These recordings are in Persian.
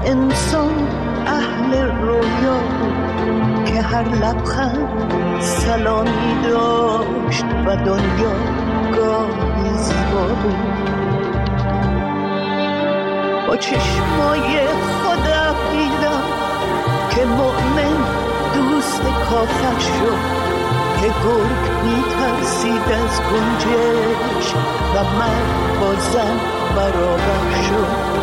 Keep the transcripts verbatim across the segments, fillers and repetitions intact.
انسان اهل رویا بود که هر لبخند سلامی داشت و دنیا گاهی زیبا بود. با چشمای خودم دیدم که مؤمن دوست کافر شد، که گرگ میترسید از گنجش و من با زن برابر شد.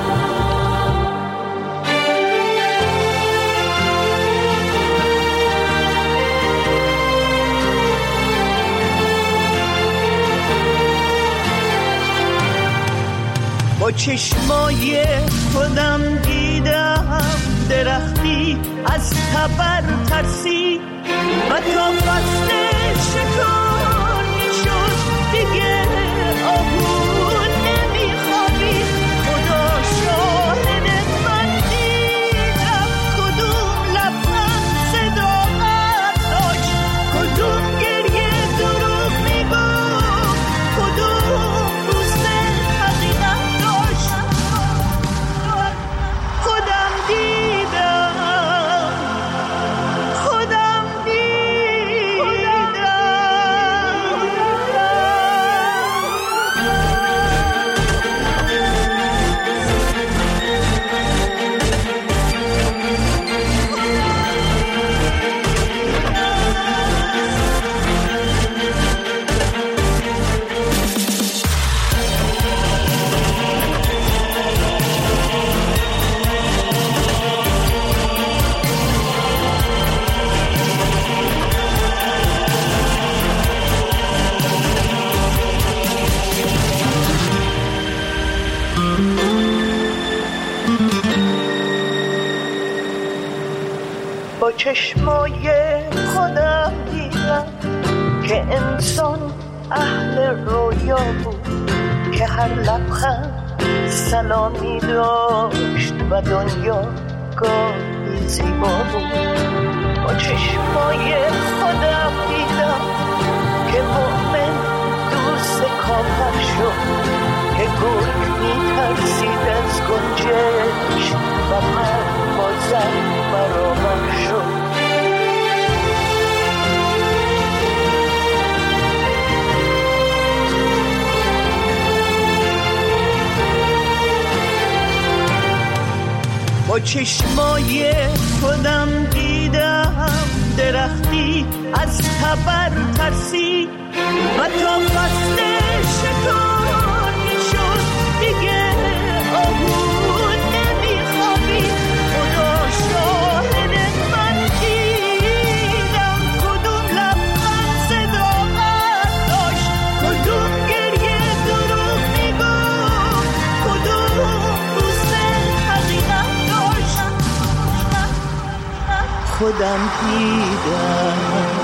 با چشمای خودم دیدم درختی از تبر ترسید و تا فصل شکار میشد دیگه آهون نمیخوابید. خدا شاهد من دیدم کدوم لبخند صداقت داشت، کدوم گریه دروغ میگفت، کدوم بوسه حقیقت داشت. خودم دیدم با چشمای خودم دیدم که انسان اهل رویا بود، که هر لبخند سلامی داشت و دنیا گاهی زیبا بود. با چشمای خودم دیدم که مؤمن دوست کافر شد، که گرگ میترسید از گنجش و من با زن برابر شد. با چشمای خودم دیدم درختی از تبر ترسید و تا فصل شکار میشد دیگه آهون نمیخوابید. خدا شاهد من دیدم کدوم لبخند صداقت داشت، کدوم گریه دروغ میگفت، کدوم بوسه حقیقت داشت. خودم دیدم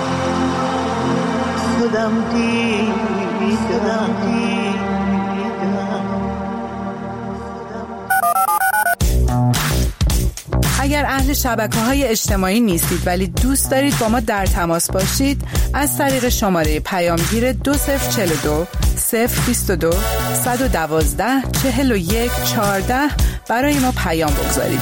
خودم دیدم دیدم. اگر اهل شبکه‌های اجتماعی نیستید ولی دوست دارید با ما در تماس باشید، از طریق شماره پیامگیر دو صفر چهل و دو صفر بیست و دو صد و دوازده چهل و یک چهارده برای ما پیام بگذارید.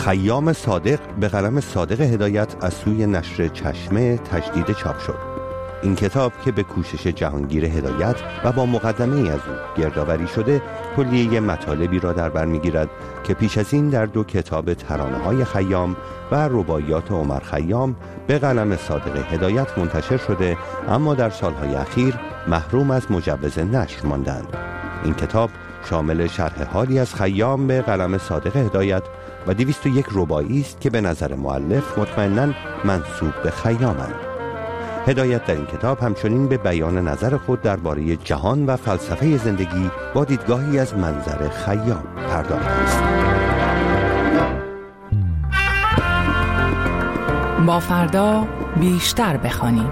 خیام صادق به قلم صادق هدایت از سوی نشر چشمه تجدید چاپ شد. این کتاب که به کوشش جهانگیر هدایت و با مقدمه از او گردآوری شده، کلیه مطالبی را در بر می‌گیرد که پیش از این در دو کتاب ترانه‌های خیام و رباعیات عمر خیام به قلم صادق هدایت منتشر شده، اما در سالهای اخیر محروم از مجوز نشر ماندند. این کتاب شامل شرح حالی از خیام به قلم صادق هدایت و دویست و یک رباعی است که به نظر مؤلف مطمئناً منسوب به خیامند. هدایت در این کتاب همچنین به بیان نظر خود درباره جهان و فلسفه زندگی با دیدگاهی از منظر خیام پرداخته است. با فردا بیشتر بخوانیم.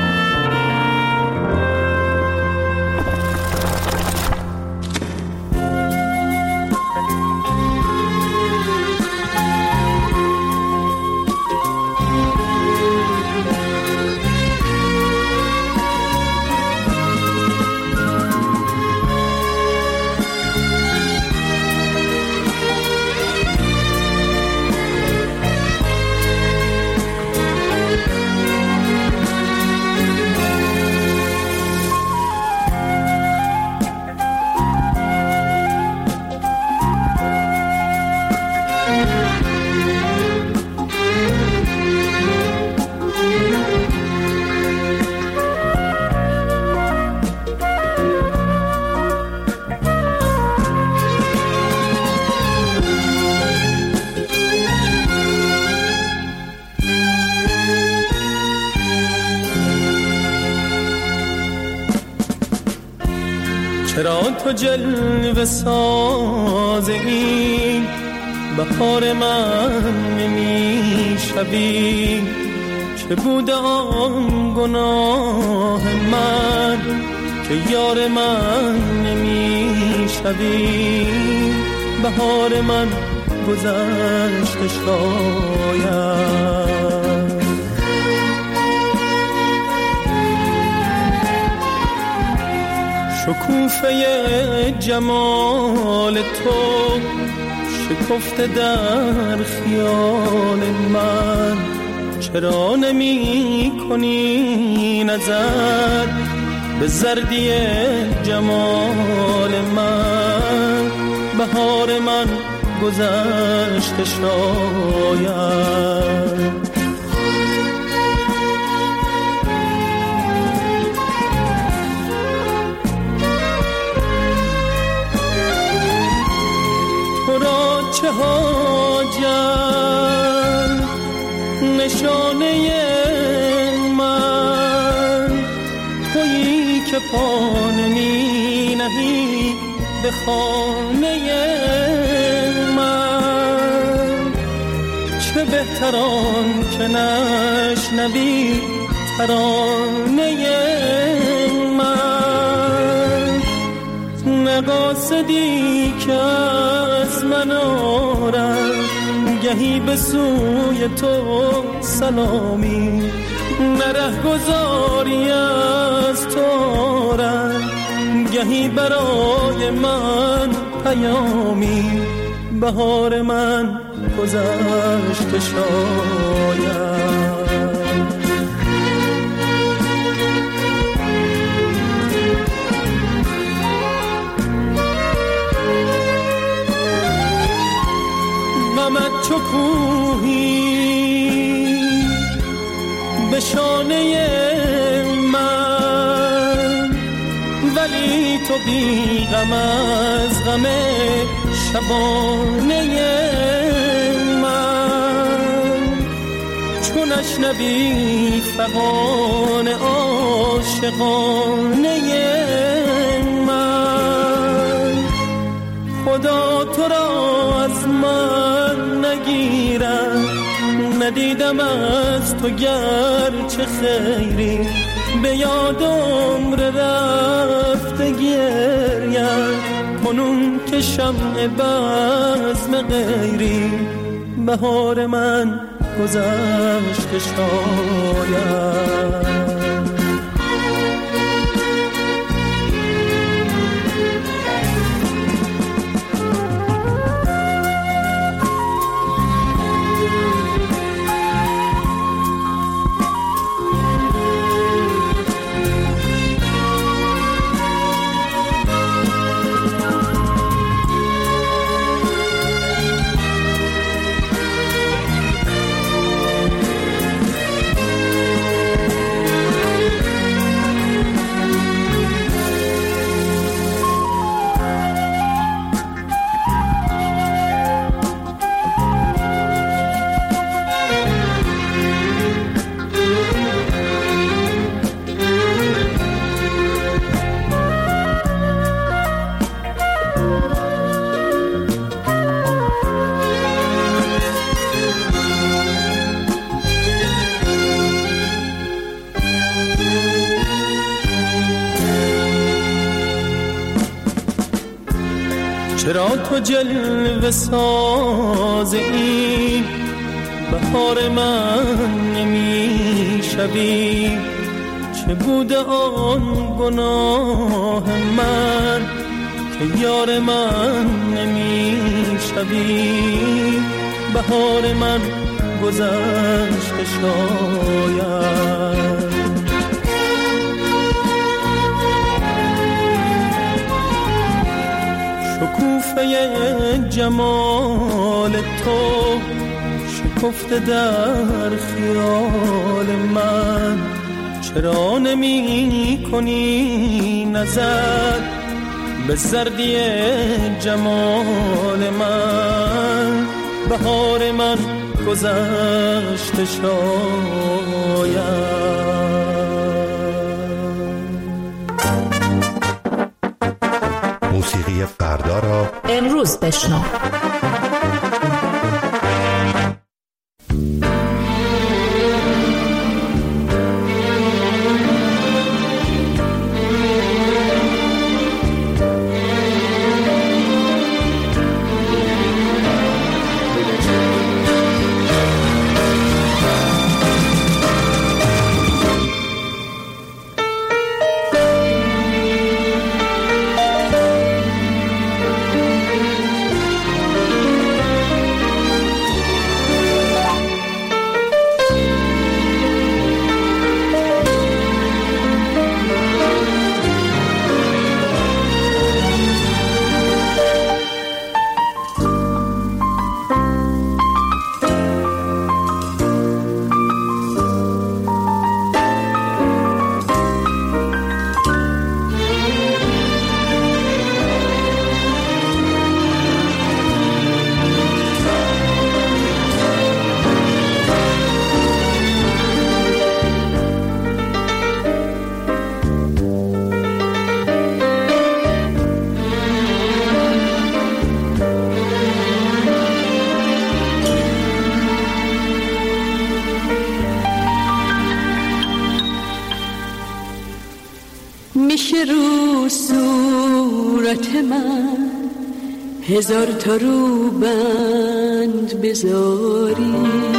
چرا تو جلوه ساز این بهار من نمی شوی؟ که بوده آن گناه من که یار من نمی شوی؟ بهار من گذشته شاید، شکوفه جمال تو شکفته در خیال من. چرا نمی کنی نظر به زردی جمال من؟ بهار من گذشته شاید. چه حاجت نشانه من تویی که پا نمی نهی به خانه من. چه بهتران که نشنوی ترانه من. نقاصدی که از من آرم گهی به سوی تو سلامی، نره گذاری از تو آرم گهی برای من پیامی. بهار من گذشته شاید. غمت چو کوهی به شانه من، ولی تو بی غم از غم شبانه من. چو نشنوی فغان عاشقانه من، خدا تو را از من نگیرم. ندیدم از تو گرچه خیری، به یاد عمر رفته گریم کنون که شمع بزم غیری. بهار من گذشته شاید. چرا تو جلوه ساز این بهار من نمی شوی؟ چه بوده آن گناه من که یار من نمی شوی؟ بهار من گذشته شاید. شکوفه جمال تو شکفته در خیال من، چرا نمی کنی نظر به زردی جمال من؟ بهار من گذشته شاید. موسیقی فردا را امروز بشنو. میشه رو صورت من هزار تا رو بند بذاری،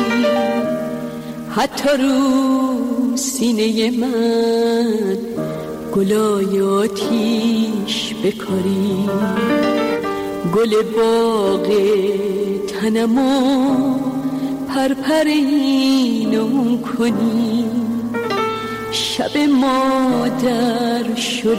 حتی رو سینه من گلای آتیش بکاری، گل باغ تنمو پرپرینم کنی، شب مادر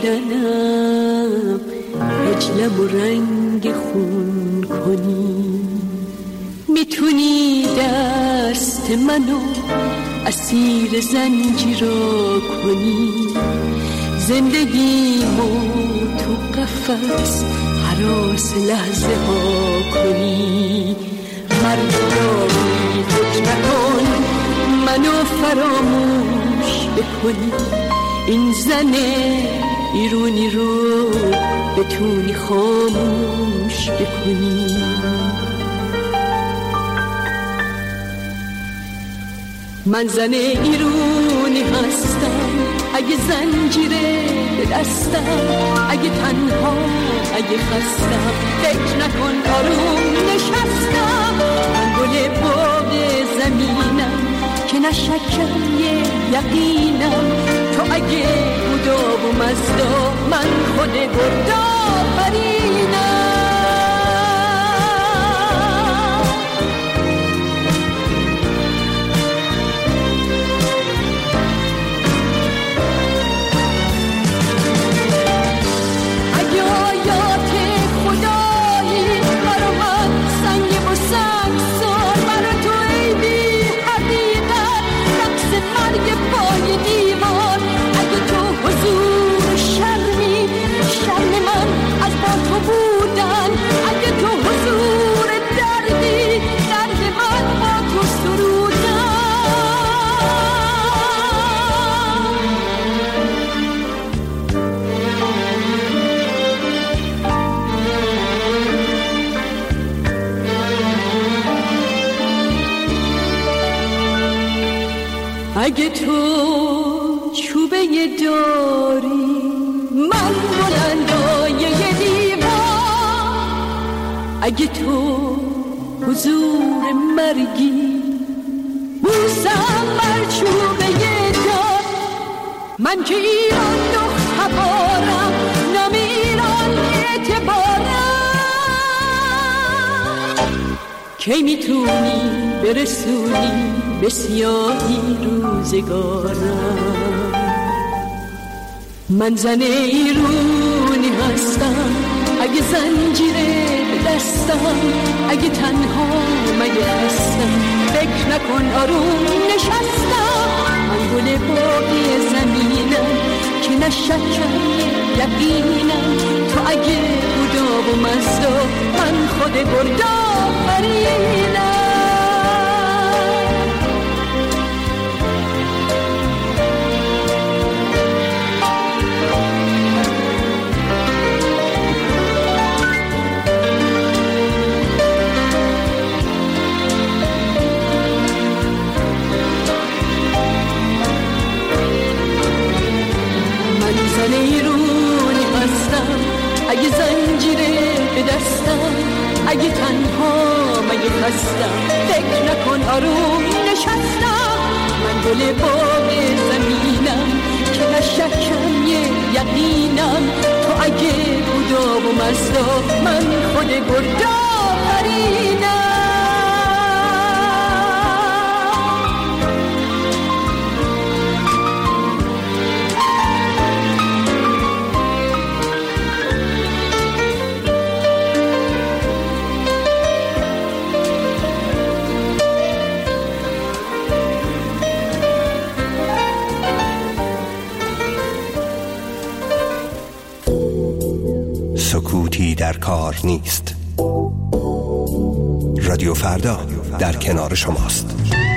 شدنم هجلم و رنگ خون کنی. میتونی دست منو اسیر زنجیرا کنی، زندگیمو تو قفس هراس لحظه ها کنی. مردمی فکر نکن منو فراموش بکنی، این زن ایرونی رو بتونی خاموش بکنی. من زن ایرونی هستم، اگه زنجیره به دستم، اگه تنها اگه خستم فکر نکن آروم نشستم. من گل باغ زمینم که نشکم یه یقینم، تو اگه بودا و مزدا من خود بردا فرینم. اگه تو چوبه داری من بلندای دیوار، اگه تو حضور مرگی بوسم بر چوبه دار. من که ایران نقطه بارم نام ایران اعتبارم. کی میتونی برسونی به سیاهی روزگارم؟ من زن ایرونی هستم اگه زنجیره به دستم، اگه تنها مگه هستم فکر نکن آروم نشستم. من گل باقی زمینم که نشکم یقینم، تو اگه بودا و مزدا من خود بردا فرینم. اگه زنجیره به دستم، اگه تنها مگه هستم فکر نکن آروم نشستم. من گل باغ زمینم که نشکم یه یقینم، تو اگه بودا و مزدا من خود گردا فرینم. سکوتی در کار نیست. رادیو فردا در کنار شماست.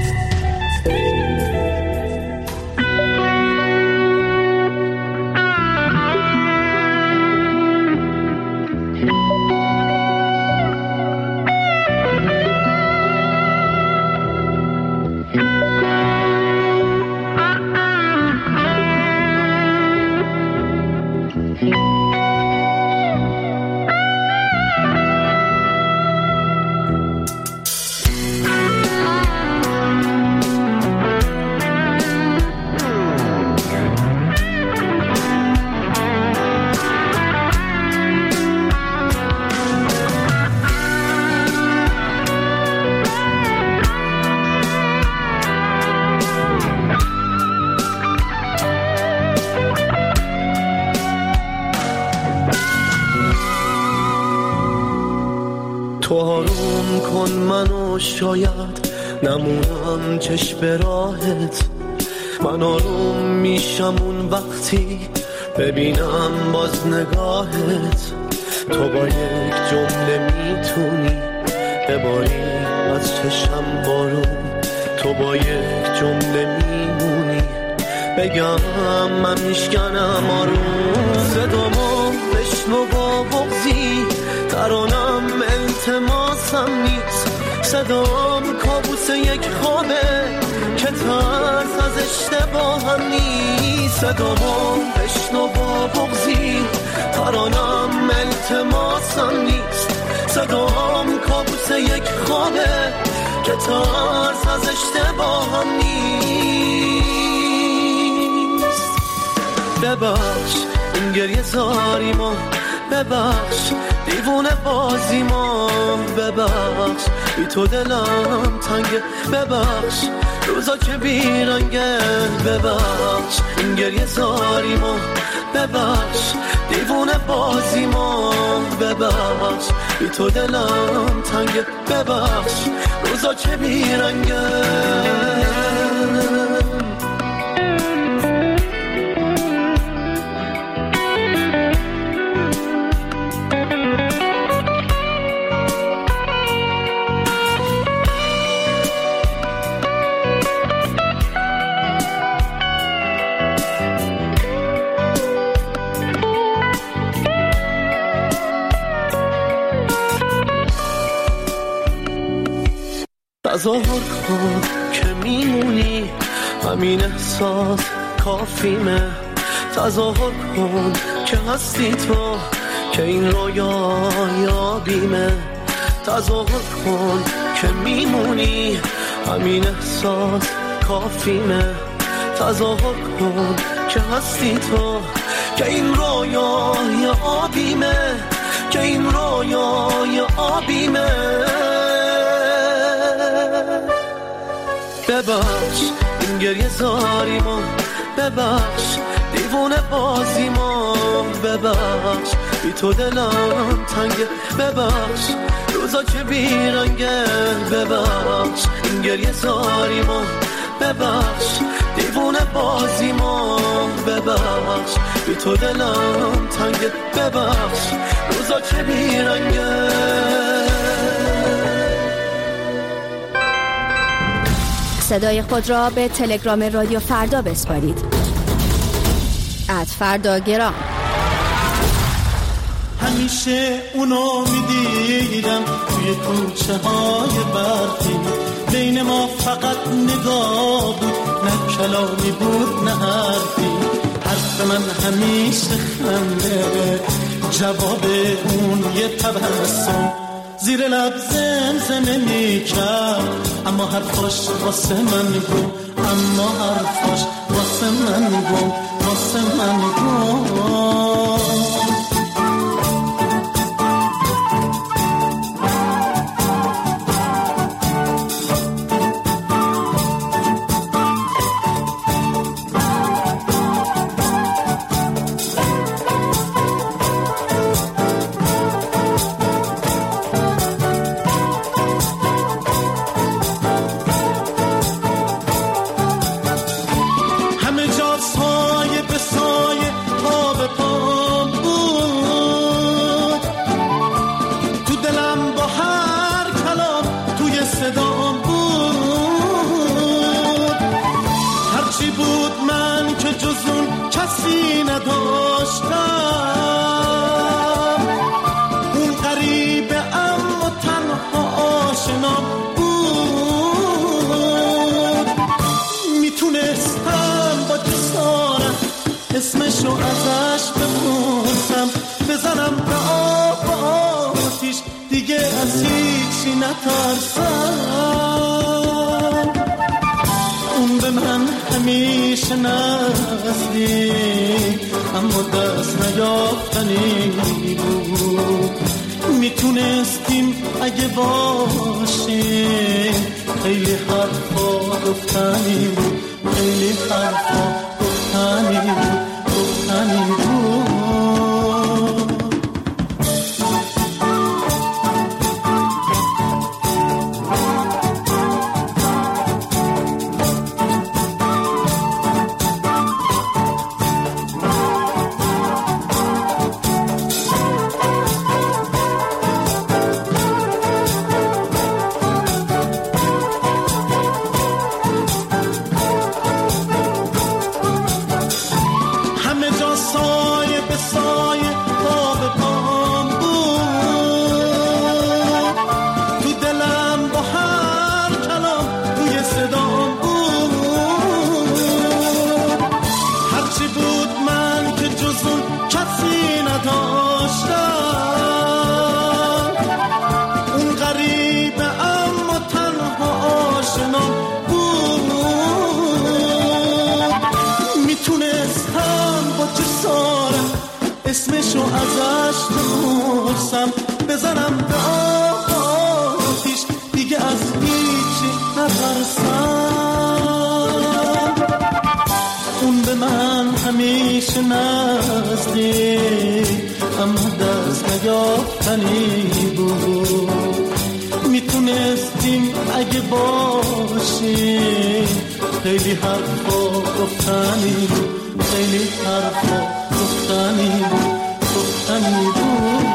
تو آروم کن منو، شاید نمونم چشم راهت. من آروم میشم اون وقتی ببینم باز نگاهت. تو با یک جمله میتونی بباری از چشم بارون. تو با یک جمله میمونی بگم من میشکنم آروم. صدامو بشنو با بغضی، ترانم التماسم نیست. صدام کابوس یک خوابه که ترس از اشتباهم نیست. صدامو بشنو با بغضی، ترانم التماسم نیست. صدام کابوس یک خوابه که ترس از اشتباهم نیست. ببخش این گریه زاریمو، ببخش دیوونه بازیمو، ببخش بی تو دلم تنگه، ببخش روزا که بیرنگه، ببخش این گریه زاریمو، ببخش دیوونه بازیمو، ببخش بی تو دلم تنگه، ببخش روزا که بیرنگه. تظاهر کن که میمونی، همین احساس کافیمه. تظاهر کن که هستی تو، که این رویا یابیمه. تظاهر کن که میمونی، همین احساس کافیمه. تظاهر کن که هستی تو، که این رویای آبیمه، که این رویای آبیمه. ببخش این گریه زاریمو، ببخش دیوونه بازیمو، ببخش بی تو دلم تنگه، ببخش روزا که بیرنگه، ببخش این گریه زاریمو، ببخش دیوونه بازیمو، ببخش بی تو دلم تنگه، ببخش روزا که بیرنگه. صدای خود را به تلگرام رادیو فردا بسپارید. ات فردا گرام. همیشه اونو میدیدم توی کوچه های برفی، بین ما فقط نگاه بود، نه کلامی بود نه حرفی. حرف من همیشه خنده، جواب اون یه تبسم، زیر لب زمزمه میکرد، اما حرفاش واسه من گم، اما حرفاش واسه من گم، واسه من گم. اسمشو ازش بپرسم، بزنم به آب و آتیش، دیگه از هیچی نترسم. اون به من همیشه نزدیک، اما دست نیافتنی بود. میتونستیم اگه باشیم، خیلی حرفا گفتنی بود، خیلی حرفا گفتنی بود، گفتنی بود. اسمشو ازش بپرسم، بزنم به آتیش، دیگه از هیچی نترسم. اون به من همیشه نزدیک، اما دست نیافتنی بود. میتونستیم اگه باشیم، خیلی حرفا گفتنی بود، خیلی حرفا گفتنی بود، گفتنی بود.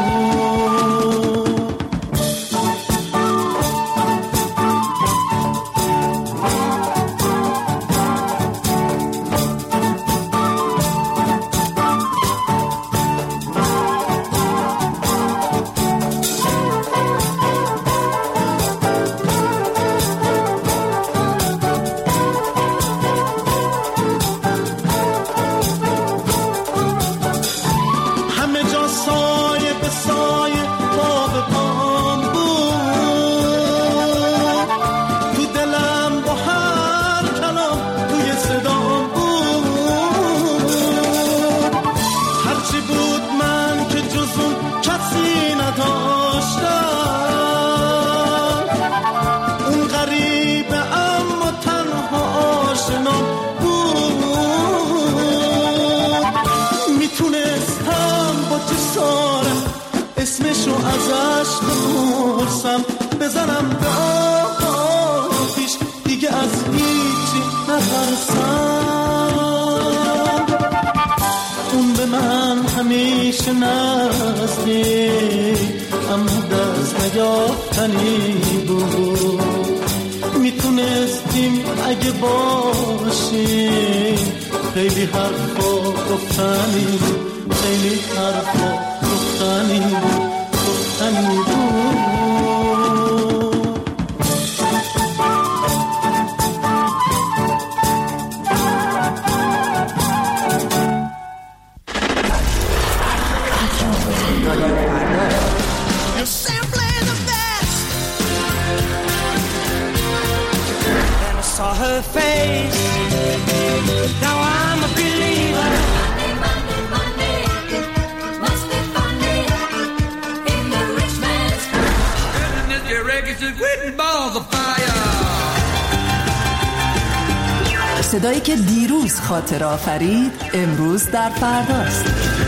همه جا سا دلشو ازش بپرسم، بزنم به آتیش، دیگه از هیچی نترسم. اون به من همیشه نزدیک، اما دست نیافتنی بود. میتونستیم اگه باشیم، خیلی حرفا گفتنی، خیلی حرفا گفتنی گفتنی بود. Saw her face, now I'm a believer. Monday, Monday, Monday, must be funny in the rich man's house. Goodness, your records are written balls of fire. صدایی که دیروز خاطر آفرید امروز در فرداست.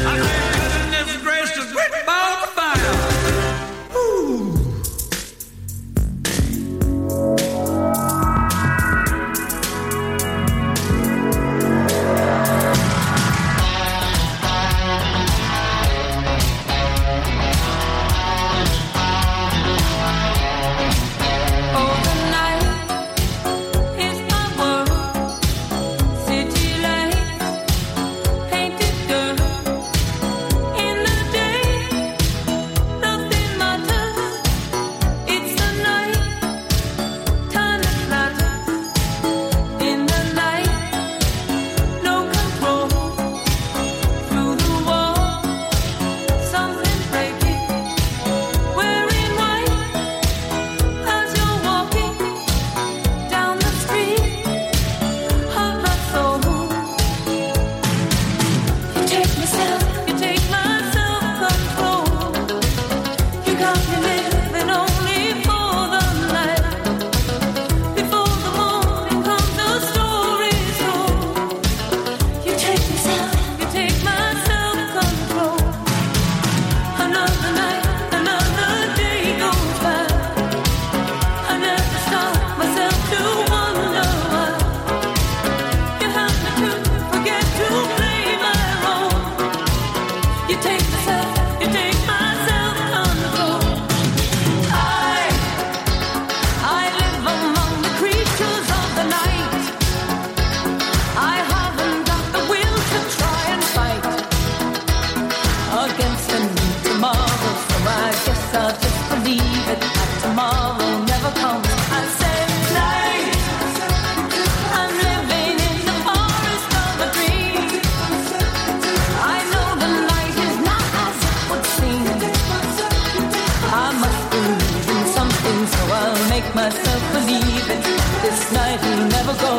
Myself believe it. This night will never go.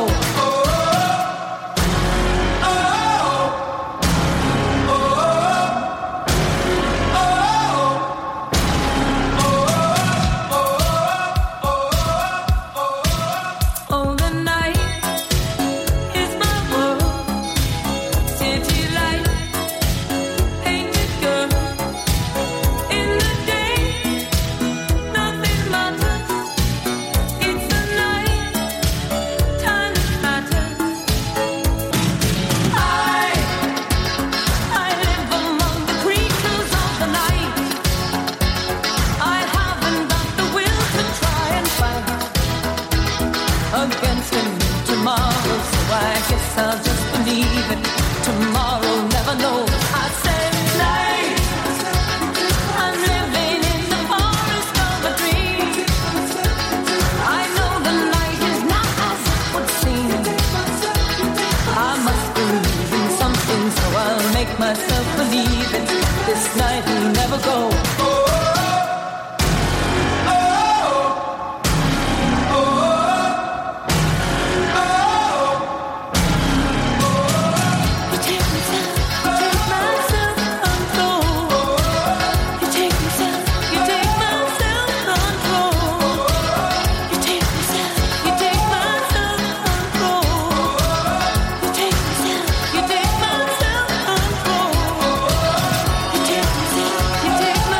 Myself believe it. This night will never go. You take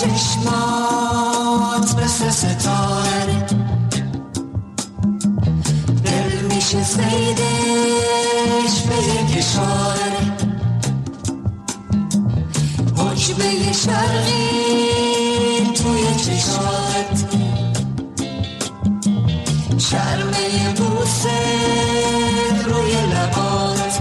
چشمات مثل ستاره، دل میشه صیدش به یک اشاره، حجبه شرقی توی چشات، شرمه بوسه روی لبات،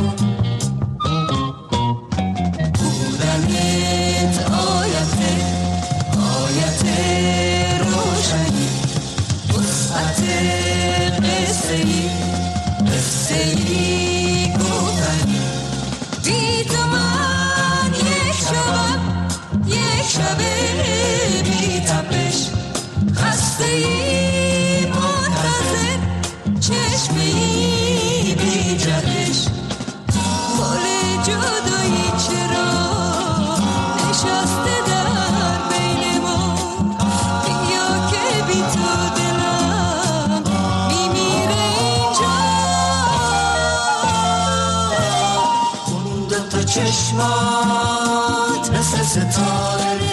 بودنت آیته آیت روشنی، وسعت قصه ای قصه ای گفتنی، بی تو من یک شبم یک شب بی تپش، خسته ای منتظر چشمه ای بی جهش، گل جدایی چرا نشسته در بین ما، بیا که بی تو دلم میمیره اینجا، اون دوتا چشمات مثل ستاره،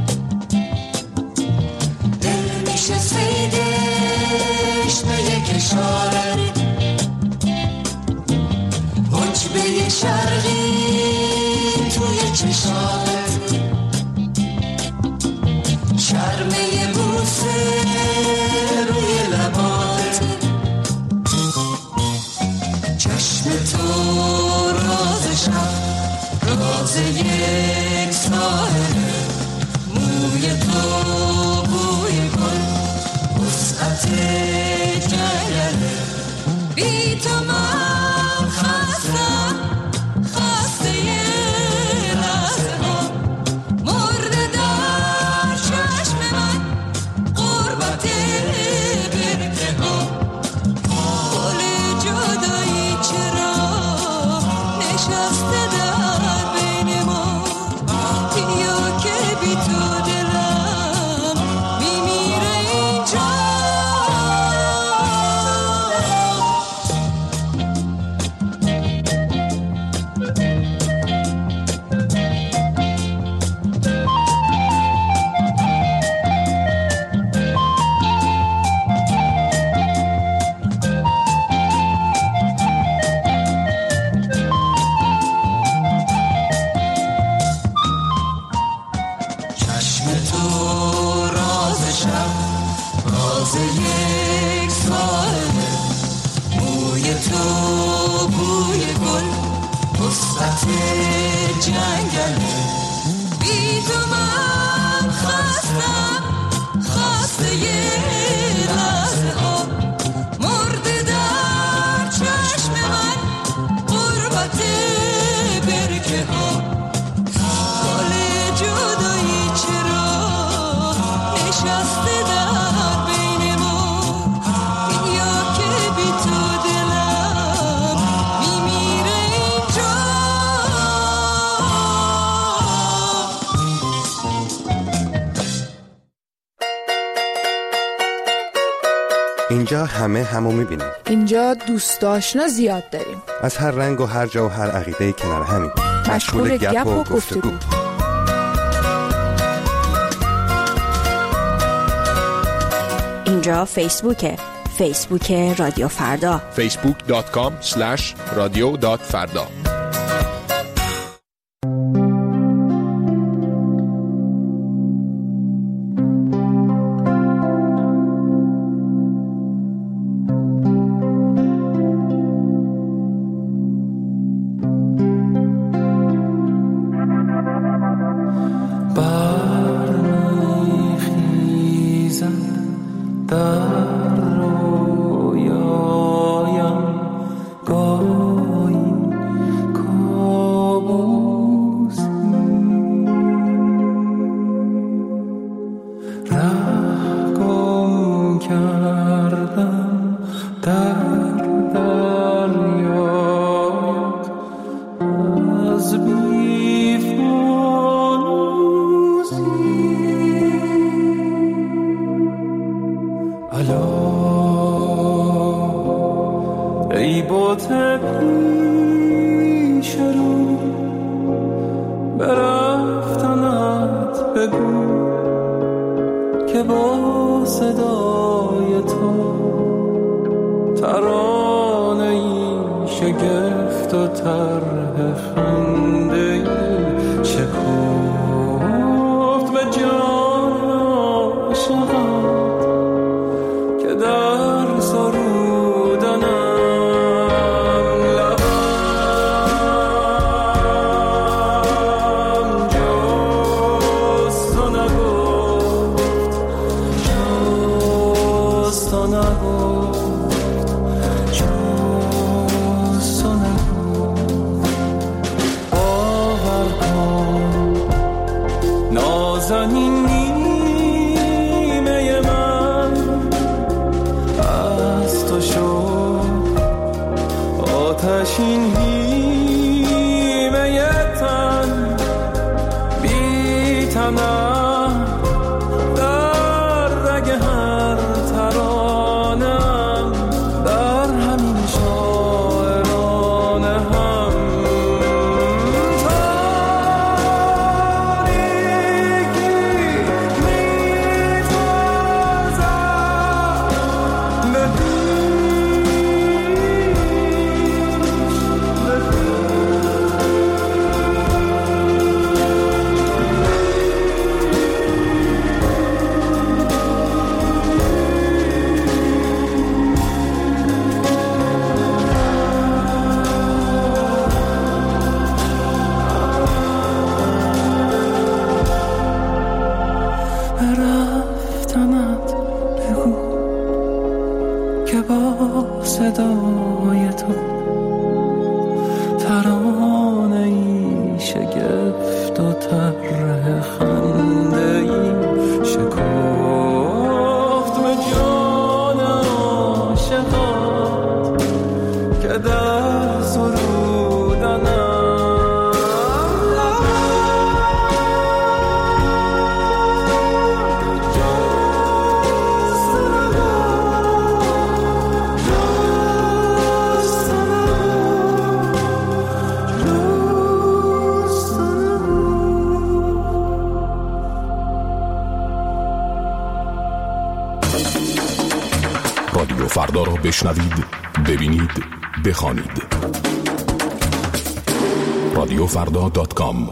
دل میشه صیدش به یک اشاره، حجبه شرقی توی چشات، شرمه بوسه روی لبات، چشم تو راز شب راز یک ساحل، موی تو بوی گل وسعت جنگله، بی تو من خستم خسته لحظه ها، مرده در چشم من غربت برکه ها، گل جدایی چرا نشسته در بین ما، بیا که بی تو دلم میمیره اینجا. چشم تو راز شب راز یک ساحله، موی تو بوی گل وسعت جنگله، بی تو من خستم خسته لحظه ها، مرده در چشم من غربت برکه ها، گل جدایی چرا نشسته در بین ما، بیا که بی تو دلم میمیره اینجا. اینجا همه همو میبینیم. اینجا دوست آشنا زیاد داریم. از هر رنگ و هر جا و هر عقیده کنار همین. مشغول گپ و گفتگو. اینجا فیسبوکه، فیسبوک رادیو فردا، فیسبوک دات کام اسلش رادیو دات فردا. در رویایم گاهی که با صدای تو ترانه ای شگفت و طرح خنده ای شکفت به جان عاشقات که در سرودنم لبم جز تو نگفت جز تو نگفت جز تو نگفت باور کن نازنین نیمه من از تو شد آتشین هیمه تن بی تنم در رگ هر ترانم در همین شاعرانه هم تاریکی میتازم به رفتنت بگو که با صدای تو ترانه ای شگفت و طرح خنده ای شکفت به جان عاشقات که در سرودنم رادیو فردا را بشنوید، ببینید، بخوانید. رادیو فردا دات کام.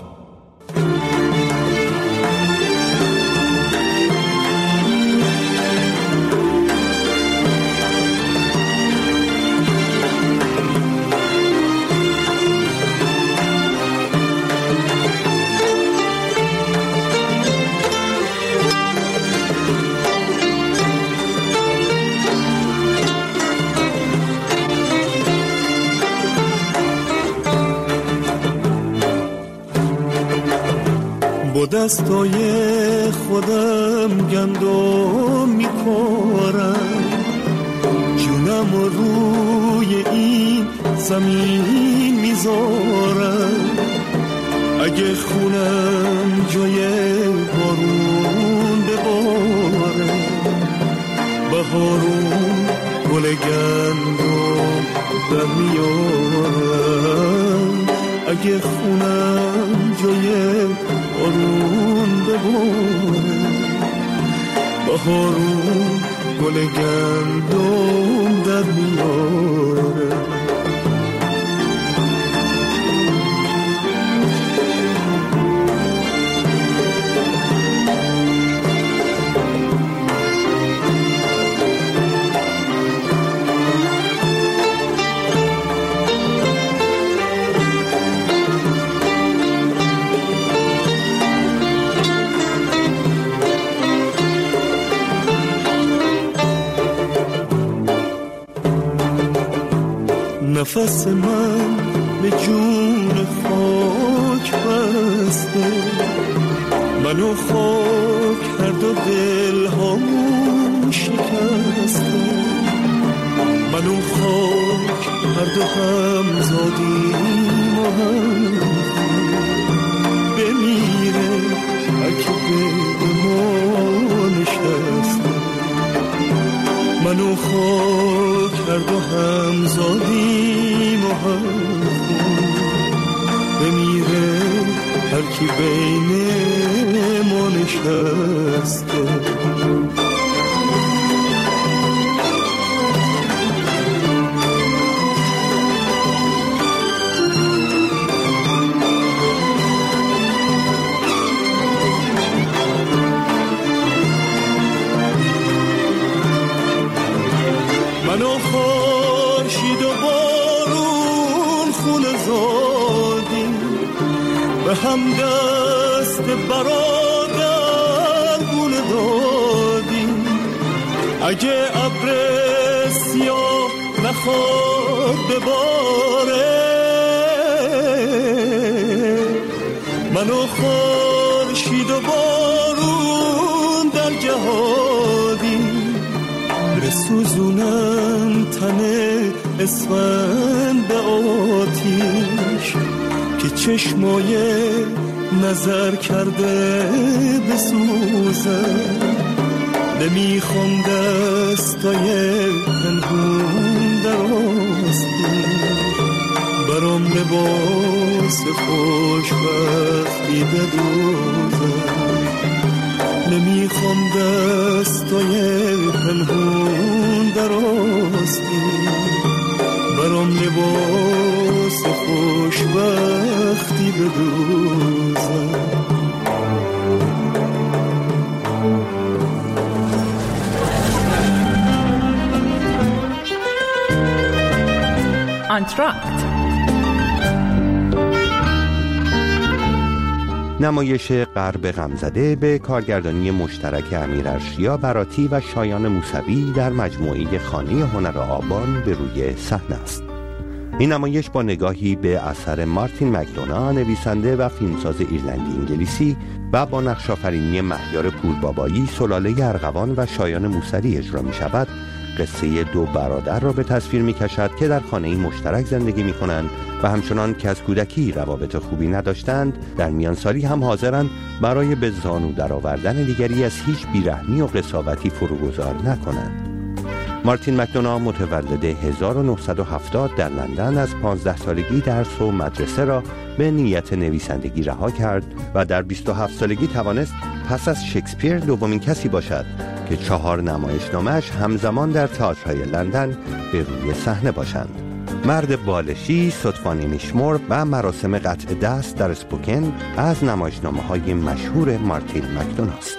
با دستای خودم گندم میکارم جونم روی این زمین میذارم اگه خونم جای بارون بباره بهارون گل گندم در میارم اگه خونم جای بارون بباره بهارون گل گندم در میاره نفس من به جون خاک بسته منو خاک هر دو دل هامون شکسته منو خاک هر دو هم زادیم و هم بمیره اگه به ما نشسته منو خاک هر دو هم زادیم و هم بمیره هر کی بین ما نشسته. من و خورشید و بارون خونه زادیم، به هم دست برادر گونه دادیم. اگه ابر سیاه نخواد بباره، من و خورشید و بارون در جهادیم. بسوزونم تن اسفند به آتیش که چشمای نظر کرده بسوزه. نمیخوام دستای پنهون در آستین، برام لباس خوشبختی بدوزه. نمیخوام دستای پنهون در آستین، برام لباس خوشبختی بدوزه. آنتراکت نمایش غرب غمزده به کارگردانی مشترک امیر ارشیا براتی و شایان موسوی در مجموعه خانه هنر آبان به روی صحنه است. این نمایش با نگاهی به اثر مارتین مکدونا، نویسنده و فیلمساز ایرلندی انگلیسی، و با نقش‌آفرینی مهیار پوربابایی، سلاله ارغوان و شایان موسوی اجرا می شود، قصه دو برادر را به تصویر می کشد که در خانه‌ای مشترک زندگی می کنند و همچنان که از کودکی روابط خوبی نداشتند، در میانسالی هم حاضرند برای به زانو درآوردن دیگری از هیچ بیرحمی و قساوتی فروگذار نکنند. مارتین مکدونا متولد هزار و نهصد و هفتاد در لندن از پانزده سالگی درس و مدرسه را به نیت نویسندگی رها کرد و در بیست و هفت سالگی توانست پس از شکسپیر دومین کسی باشد که چهار نمایشنامه‌اش همزمان در تئاترهای لندن به روی صحنه باشند. مرد بالشی، صدفانی نیشمر و مراسم قطع دست در اسپوکن از نمایشنامه‌های مشهور مارتین مکدونا است.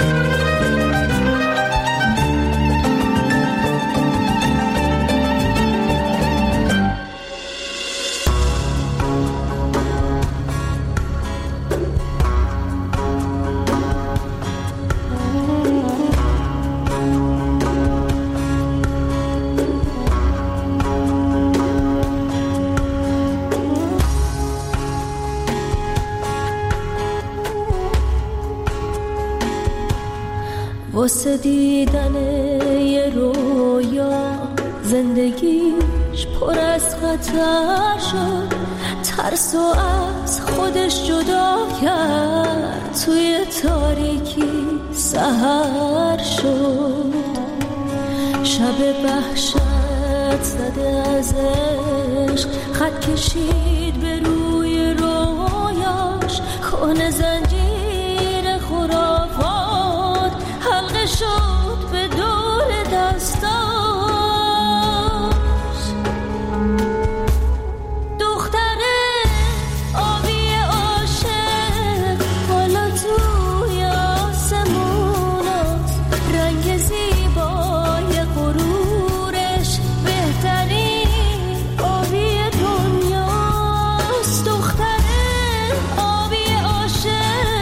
واسه دیدن یه رویا زندگیش پر از خطر شد، ترسو از خودش جدا کرد، توی تاریکی سحر شد. شب وحشت زده از عشق خط کشید به روی رویاش، کهنه زنجیر خرافات حلقه شد به دور دستاش. دختره آبی عاشق حالا توی آسموناست، رنگ زیبای غرورش بهترین آبی دنیاست. دختره آبی عاشق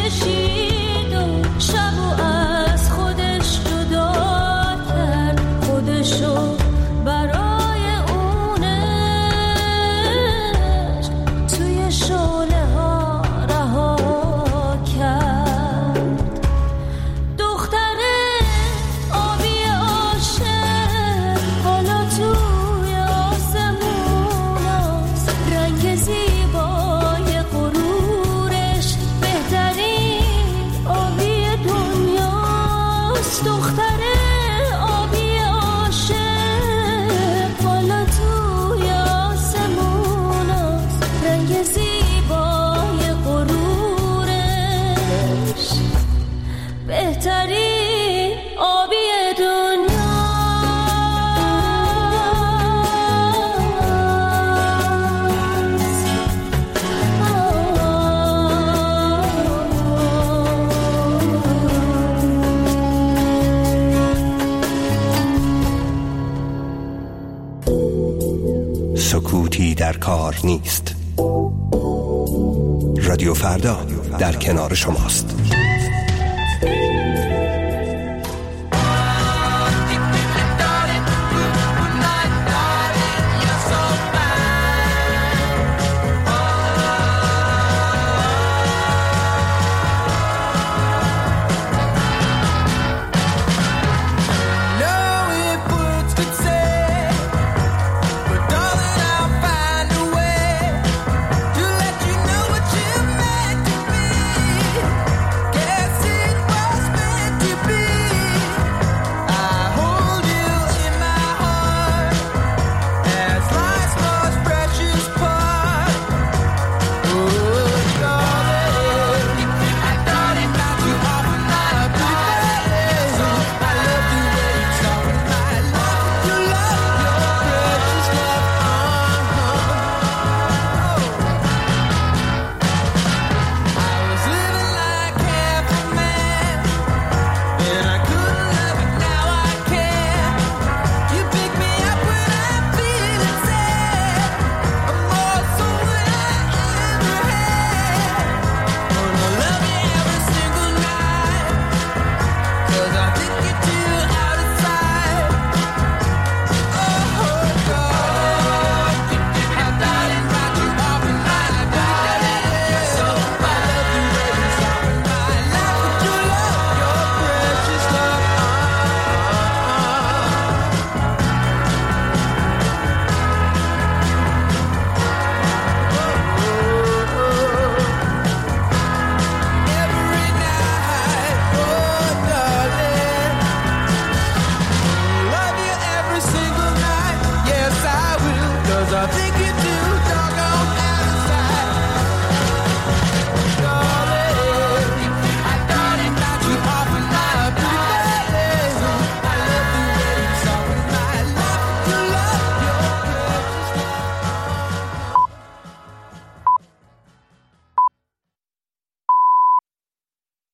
کشید و شب و از خودش جدا کرد، خودشو برای اونش توی شعله ها رها کرد. دختره آبی عاشق حالا توی آسمون هست، رنگ زیبای غرورش بهترین آبی دنیاست. دختره آبی عاشق حالا توی آسمون هست، رنگ زیبای غرورش بهترین آبی سکوتی در کار نیست. رادیو فردا در کنار شماست.